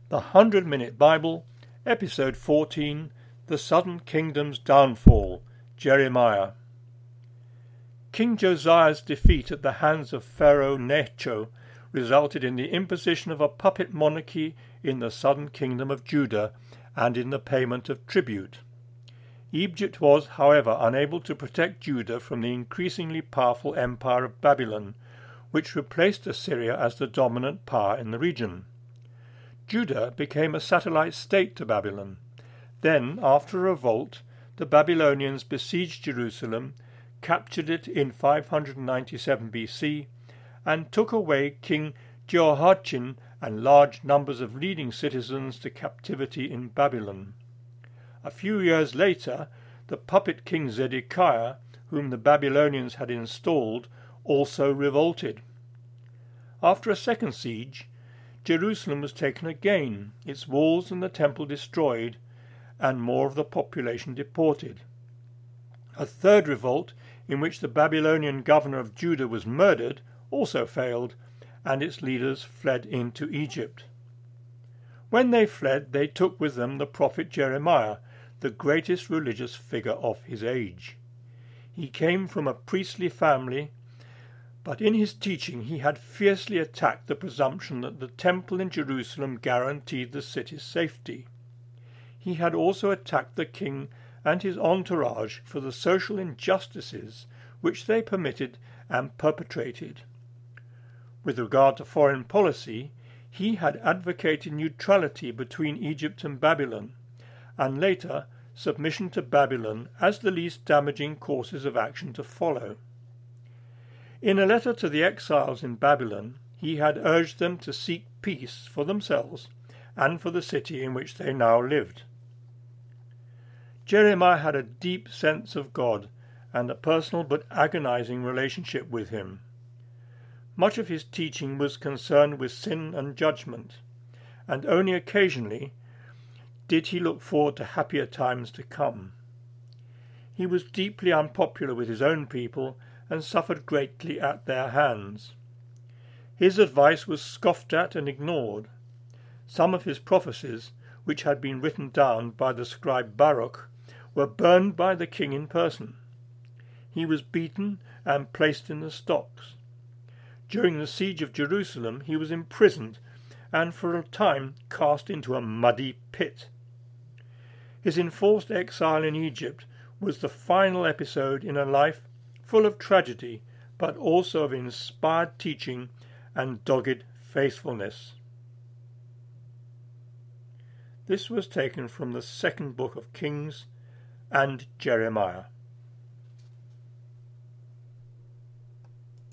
The 100-Minute Bible, Episode 14, The Southern Kingdom's Downfall, Jeremiah. King Josiah's defeat at the hands of Pharaoh Necho resulted in the imposition of a puppet monarchy in the southern kingdom of Judah and in the payment of tribute. Egypt was, however, unable to protect Judah from the increasingly powerful empire of Babylon, which replaced Assyria as the dominant power in the region. Judah became a satellite state to Babylon. Then, after a revolt, the Babylonians besieged Jerusalem, captured it in 597 BC, and took away King Jehoiachin and large numbers of leading citizens to captivity in Babylon. A few years later, the puppet king Zedekiah, whom the Babylonians had installed, also revolted. After a second siege, Jerusalem was taken again, its walls and the temple destroyed, and more of the population deported. A third revolt, in which the Babylonian governor of Judah was murdered, also failed, and its leaders fled into Egypt. When they fled, they took with them the prophet Jeremiah, the greatest religious figure of his age. He came from a priestly family, but in his teaching he had fiercely attacked the presumption that the temple in Jerusalem guaranteed the city's safety. He had also attacked the king and his entourage for the social injustices which they permitted and perpetrated. With regard to foreign policy, he had advocated neutrality between Egypt and Babylon, and later submission to Babylon as the least damaging courses of action to follow. In a letter to the exiles in Babylon, he had urged them to seek peace for themselves and for the city in which they now lived. Jeremiah had a deep sense of God and a personal but agonizing relationship with him. Much of his teaching was concerned with sin and judgment, and only occasionally did he look forward to happier times to come. He was deeply unpopular with his own people and suffered greatly at their hands. His advice was scoffed at and ignored. Some of his prophecies, which had been written down by the scribe Baruch, were burned by the king in person. He was beaten and placed in the stocks. During the siege of Jerusalem he was imprisoned and for a time cast into a muddy pit. His enforced exile in Egypt was the final episode in a life full of tragedy, but also of inspired teaching and dogged faithfulness. This was taken from the second book of Kings and Jeremiah.